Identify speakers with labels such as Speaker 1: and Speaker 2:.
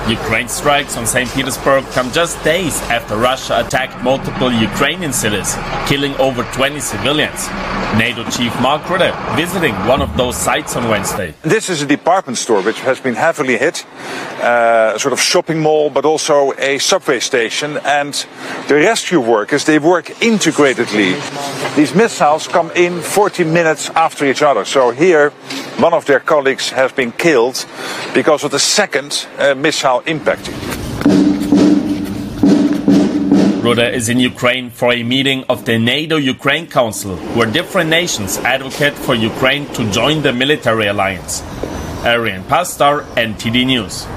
Speaker 1: Ukraine strikes on St. Petersburg come just days after Russia attacked multiple Ukrainian cities, killing over 20 civilians. NATO chief Mark Rutte visiting one of those sites on Wednesday.
Speaker 2: This is a department store which has been heavily hit, a sort of shopping mall, but also a subway station. And the rescue workers, they work integratedly. These missiles come in 40 minutes after each other. So here, one of their colleagues has been killed because of the second missile impacting.
Speaker 1: Rutte is in Ukraine for a meeting of the NATO-Ukraine Council, where different nations advocate for Ukraine to join the military alliance. Arian Pastar, NTD News.